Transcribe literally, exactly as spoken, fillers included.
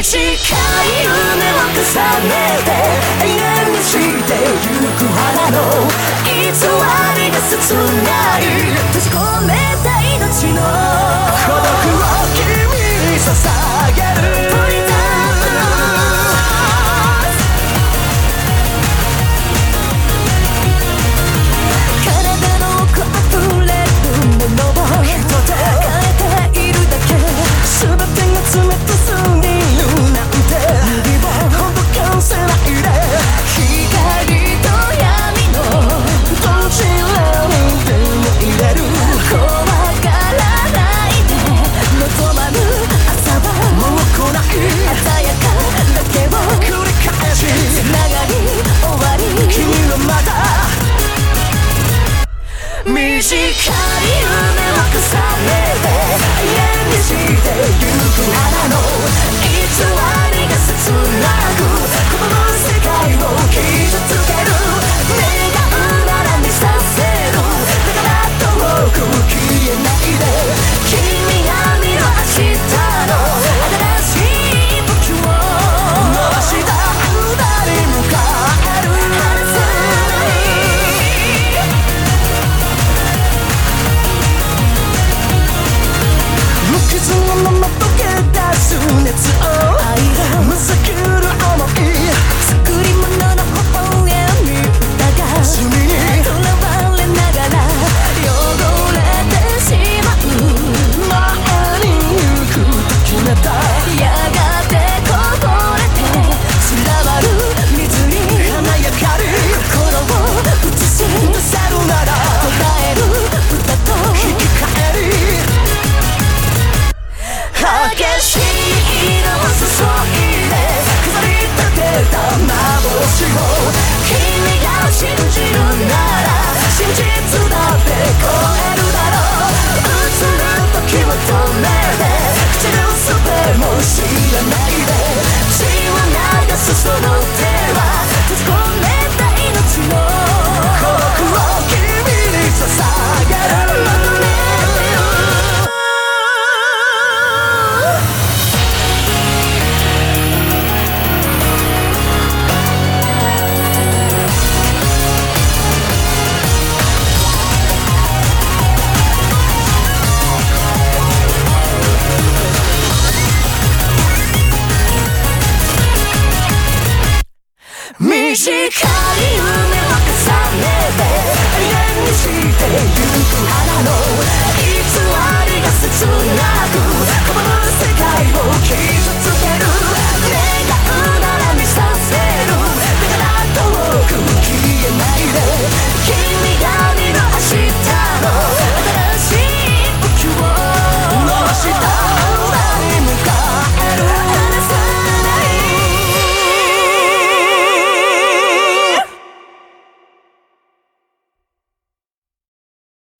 夢を重ねて永遠にしてゆく花の偽りが切ない閉じ込めた命の孤独を君に捧げる体の奥溢れるものを人で変えているだけ全てが冷たすぎるなんて指をほどかせないで光と闇のどちらにでも入れる怖がらないで望まぬ朝はもう来ない鮮やかだけを繰り返しつながり終わり君はまだ短い夢を重ねて永遠にしてゆく花の偽りが切なくこの世界を傷つける願うなら見させるだから遠く消えないで君が見る明日の新しい時を明日二人迎える離さない無傷のまま溶け出す熱をむさくる想い作り物の微笑みだが罪にとらわれながら汚れてしまう前に行くと決めたやがてこぼれて散らばる水に華やかに心を映し出せるなら唱える歌と引き換えに激しい色を注いで飾り立てた幻を君が信じるなら真実だって超えるだろう映る時を止めて口のすべも知らないで血を流すその手は閉じ込めた命の孤独を君に捧げる求めてる短い夢を重ねて永遠にしてゆく花の